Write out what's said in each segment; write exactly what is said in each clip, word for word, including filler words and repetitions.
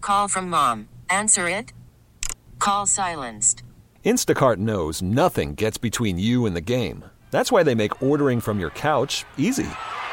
Call from mom. Answer it. Call silenced. Instacart knows nothing gets between you and the game. That's why they make ordering from your couch easy.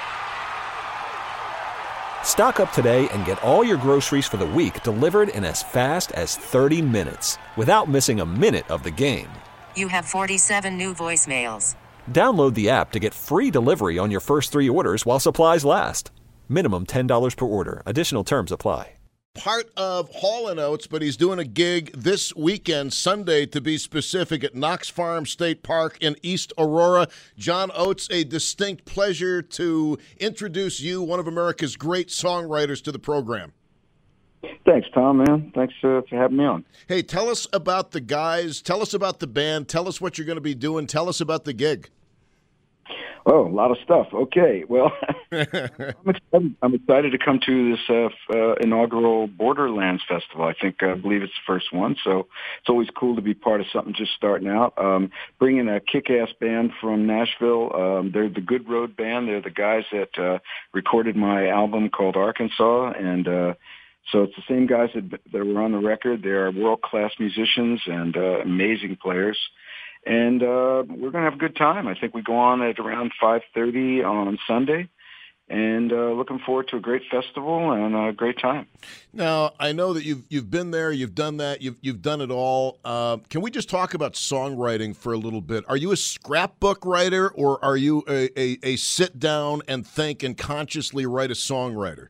Stock up today and get all your groceries for the week delivered in as fast as thirty minutes without missing a minute of the game. You have forty-seven new voicemails. Download the app to get free delivery on your first three orders while supplies last. Minimum ten dollars per order. Additional terms apply. Part of Hall and Oates, but he's doing a gig this weekend, Sunday to be specific, at Knox Farm State Park in East Aurora. John Oates, a distinct pleasure to introduce you, one of America's great songwriters, to the program. Thanks, Tom, man. Thanks uh, for having me on. Hey, tell us about the guys. Tell us about the band. Tell us what you're going to be doing. Tell us about the gig. Oh, a lot of stuff. Okay, well, I'm, excited, I'm excited to come to this uh, uh, inaugural Borderlands Festival. I think, I believe it's the first one, so it's always cool to be part of something just starting out. Um, bringing a kick-ass band from Nashville. Um, they're the Good Road Band. They're the guys that uh, recorded my album called Arkansas, and uh, so it's the same guys that, that were on the record. They are world-class musicians and uh, amazing players. And uh, we're going to have a good time. I think we go on at around five thirty on Sunday, and uh, looking forward to a great festival and a great time. Now, I know that you've you've been there, you've done that, you've you've done it all. Uh, can we just talk about songwriting for a little bit? Are you a scrapbook writer, or are you a, a, a sit down and think and consciously write a songwriter?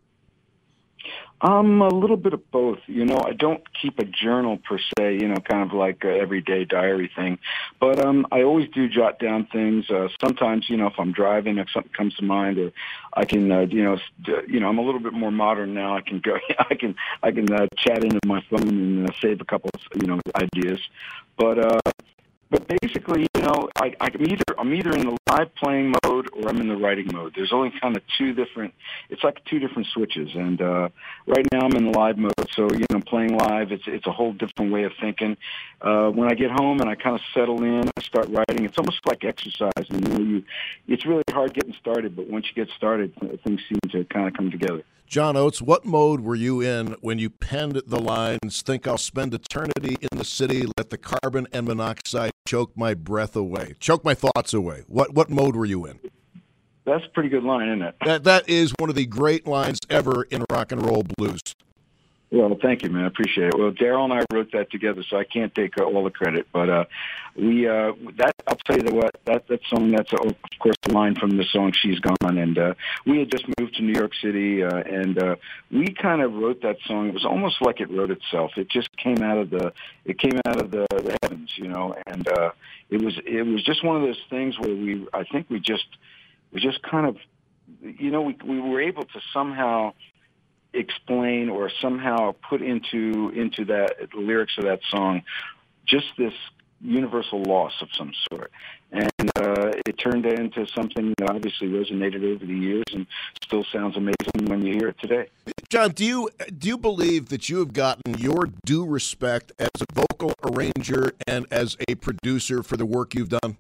Um, a little bit of both. You know, I don't keep a journal per se, you know, kind of like a everyday diary thing. But um, I always do jot down things. Uh, sometimes, you know, if I'm driving, if something comes to mind, or I can, uh, you know, you know, I'm a little bit more modern now. I can go, I can, I can uh, chat into my phone and uh, save a couple, of, you know, ideas. But uh, but basically, you know, I, I'm either I'm either in the live playing mode or I'm in the writing mode. There's only kind of two different. It's like two different switches. And uh, right now I'm in the live mode, so you know, playing live, it's it's a whole different way of thinking. Uh, when I get home and I kind of settle in, I start writing. It's almost like exercise. You know, you it's really hard getting started, but once you get started, things seem to kind of come together. John Oates, what mode were you in when you penned the lines, "Think I'll spend eternity in the city, let the carbon and monoxide choke my breath away, choke my thoughts away"? What what mode were you in? That's a pretty good line, isn't it? That That is one of the great lines ever in rock and roll blues. Well, thank you, man. I appreciate it. Well, Daryl and I wrote that together, so I can't take uh, all the credit. But uh, we uh, that I'll tell you that what that that song that's uh, of course the line from the song "She's Gone," and uh, we had just moved to New York City, uh, and uh, we kind of wrote that song. It was almost like it wrote itself. It just came out of the it came out of the, the heavens, you know. And uh, it was it was just one of those things where we I think we just we just kind of you know we we were able to somehow explain or somehow put into into that the lyrics of that song just this universal loss of some sort, and uh, it turned into something that obviously resonated over the years and still sounds amazing when you hear it today. John, do you do you believe that you have gotten your due respect as a vocal arranger and as a producer for the work you've done?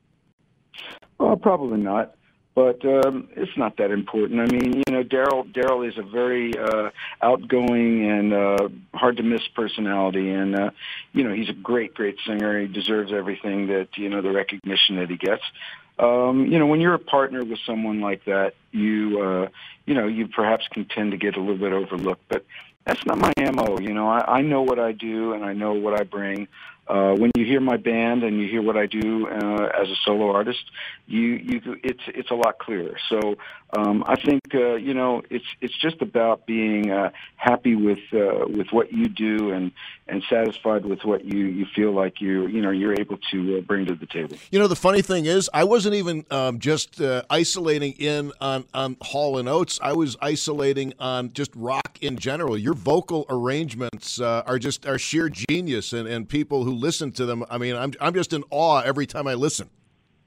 Well, probably not. But um, it's not that important. I mean, you know, Daryl Daryl is a very uh, outgoing and uh, hard to miss personality, and uh, you know, he's a great, great singer. He deserves everything that you know, the recognition that he gets. Um, you know, when you're a partner with someone like that, you uh, you know, you perhaps can tend to get a little bit overlooked, but that's not my M O. You know, I, I know what I do and I know what I bring. Uh, when you hear my band and you hear what I do uh, as a solo artist, you, you it's it's a lot clearer. So um, I think uh, you know it's it's just about being uh, happy with uh, with what you do and, and satisfied with what you, you feel like you you know you're able to uh, bring to the table. You know, the funny thing is, I wasn't even um, just uh, isolating in on on Hall and Oates. I was isolating on just rock in general. Your vocal arrangements uh, are just are sheer genius, and, and people who listen to them, I mean, I'm I'm just in awe every time I listen.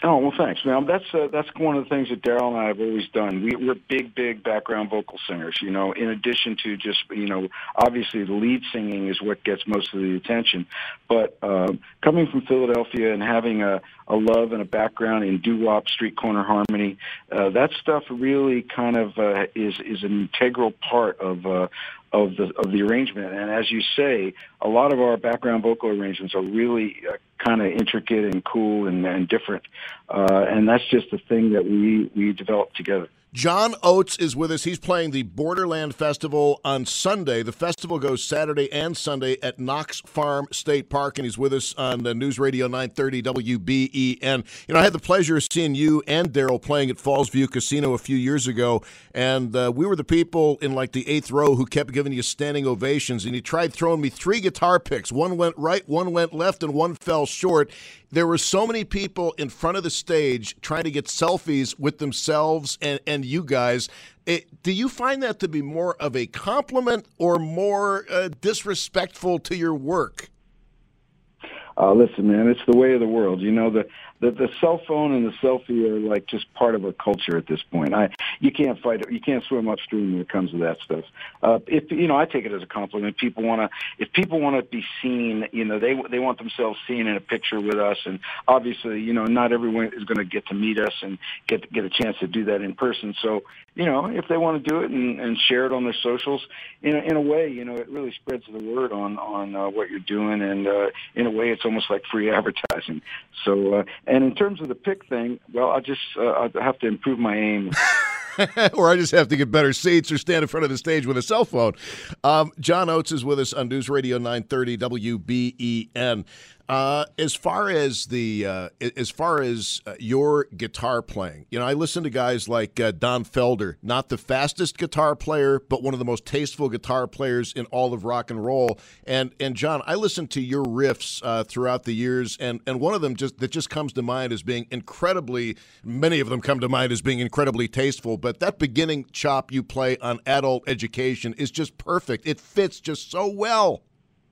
Oh, well, thanks, man. That's uh, that's one of the things that Daryl and I have always done. We, we're big, big background vocal singers, you know, in addition to just, you know, obviously the lead singing is what gets most of the attention. But uh, coming from Philadelphia and having a, a love and a background in doo-wop, street corner harmony, uh, that stuff really kind of uh, is, is an integral part of uh, of the of the arrangement. And as you say, a lot of our background vocal arrangements are really uh, kind of intricate and cool and, and different. Uh, and that's just the thing that we, we developed together. John Oates is with us. He's playing the Borderland Festival on Sunday. The festival goes Saturday and Sunday at Knox Farm State Park, and he's with us on the News Radio nine thirty W B E N. You know, I had the pleasure of seeing you and Daryl playing at Falls View Casino a few years ago, and uh, we were the people in, like, the eighth row who kept giving you standing ovations, and he tried throwing me three guitar picks. One went right, one went left, and one fell short. There were so many people in front of the stage trying to get selfies with themselves and, and you guys. It, do you find that to be more of a compliment or more uh, disrespectful to your work? Uh, listen, man, it's the way of the world. You know, the, the the cell phone and the selfie are like just part of our culture at this point. I you can't fight it. You can't swim upstream when it comes to that stuff. Uh, if you know, I take it as a compliment. People want to, if people want to be seen, you know, they they want themselves seen in a picture with us. And obviously, you know, not everyone is going to get to meet us and get get a chance to do that in person. So, you know, if they want to do it and, and share it on their socials, in a, in a way, you know, it really spreads the word on on uh, what you're doing, and uh, in a way, it's almost like free advertising. So, uh, and in terms of the pick thing, well, I just uh, I have to improve my aim. Or I just have to get better seats or stand in front of the stage with a cell phone. Um, John Oates is with us on News Radio nine thirty W B E N. Uh, as far as the uh, as far as uh, your guitar playing, you know, I listen to guys like uh, Don Felder, not the fastest guitar player, but one of the most tasteful guitar players in all of rock and roll. And and John, I listened to your riffs uh, throughout the years, and, and one of them just that just comes to mind as being incredibly. Many of them come to mind as being incredibly tasteful. But that beginning chop you play on Adult Education is just perfect. It fits just so well.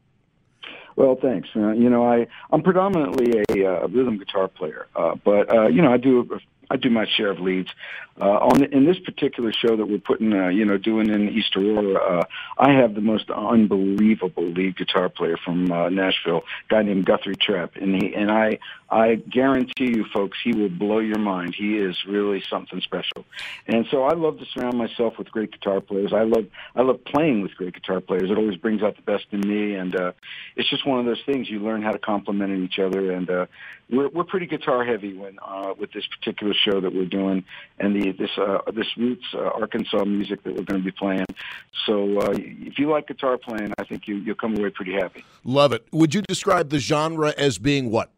Well, thanks. Uh, you know, I I'm predominantly a uh, rhythm guitar player, uh, but uh, you know, I do I do my share of leads. Uh, on the, in this particular show that we're putting, uh, you know, doing in East Aurora, uh, I have the most unbelievable lead guitar player from uh, Nashville, a guy named Guthrie Trapp, and he and I I guarantee you, folks, he will blow your mind. He is really something special, and so I love to surround myself with great guitar players. I love I love playing with great guitar players. It always brings out the best in me, and uh, it's just one of those things you learn how to compliment each other. And uh, we're we're pretty guitar heavy when uh, with this particular show that we're doing, and the this uh, this roots uh, Arkansas music that we're going to be playing. So uh, if you like guitar playing, I think you you'll come away pretty happy. Love it. Would you describe the genre as being what?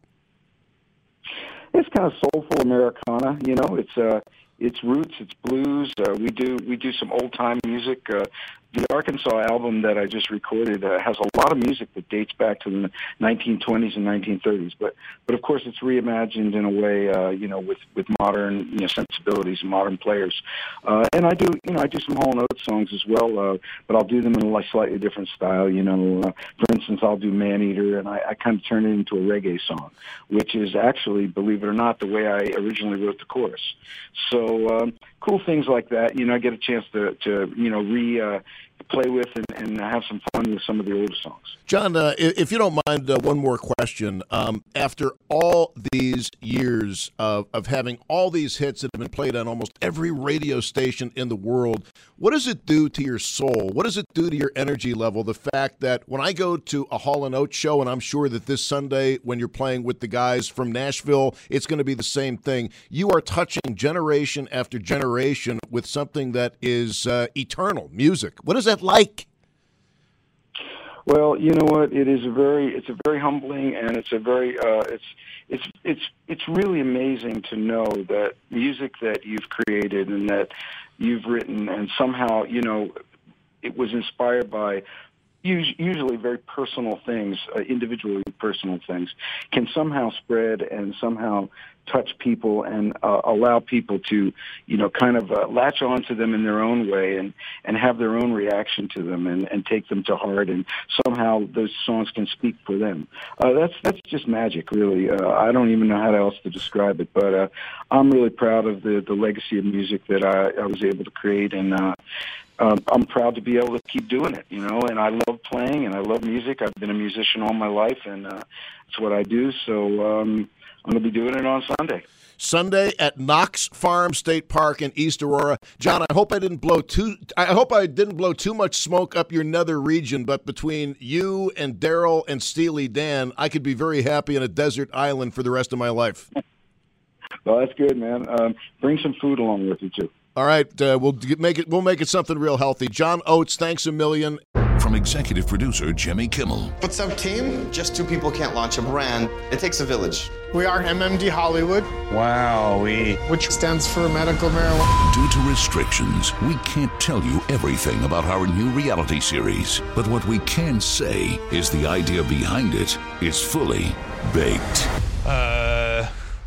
It's kind of soulful Americana. You know, it's uh, it's roots, it's blues. Uh, we do we do some old time music. Uh, the Arkansas album that I just recorded uh, has a lot of music that dates back to the nineteen twenties and nineteen thirties. But but of course, it's reimagined in a way, uh, you know, with with modern you know sensibilities and modern players. Uh, and I do you know I do some Hall and Oates songs as well, uh, but I'll do them in a slightly different style. You know, uh, for instance, I'll do Man Eater, and I, I kind of turn it into a reggae song, which is actually, believe it or not, the way I originally wrote the chorus. So um, cool things like that. You know, I get a chance to to you know re. Uh, play with and, and have some fun with some of the older songs. John, uh, if you don't mind, uh, one more question. Um, after all these years of, of having all these hits that have been played on almost every radio station in the world, what does it do to your soul? What does it do to your energy level, the fact that when I go to a Hall and Oates show, and I'm sure that this Sunday when you're playing with the guys from Nashville, it's going to be the same thing, you are touching generation after generation with something that is uh, eternal music. What is that like? Well, you know what? It is a very, it's a very humbling, and it's a very, uh, it's, it's, it's, it's really amazing to know that music that you've created and that you've written, and somehow, you know, it was inspired by usually very personal things, uh, individually personal things, can somehow spread and somehow touch people and uh, allow people to, you know, kind of uh, latch onto them in their own way and, and have their own reaction to them and, and take them to heart, and somehow those songs can speak for them. Uh, that's that's just magic, really. Uh, I don't even know how else to describe it, but uh, I'm really proud of the, the legacy of music that I, I was able to create, and uh, uh, I'm proud to be able to keep doing it, you know, and I love playing and I love music. I've been a musician all my life, and uh, it's what I do, so um, I'm going to be doing it on Sunday. Sunday at Knox Farm State Park in East Aurora. John, I hope I didn't blow too. I hope I didn't blow too much smoke up your nether region. But between you and Daryl and Steely Dan, I could be very happy in a desert island for the rest of my life. Well, that's good, man. Um, bring some food along with you too. All right, uh, we'll make it. We'll make it something real healthy. John Oates, thanks a million. From executive producer Jimmy Kimmel. What's up, team? Just two people can't launch a brand. It takes a village. We are M M D Hollywood. Wow, we. Which stands for medical marijuana. Due to restrictions, we can't tell you everything about our new reality series. But what we can say is the idea behind it is fully baked. Uh.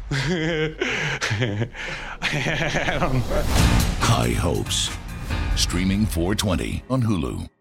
I don't know. High Hopes. Streaming four twenty on Hulu.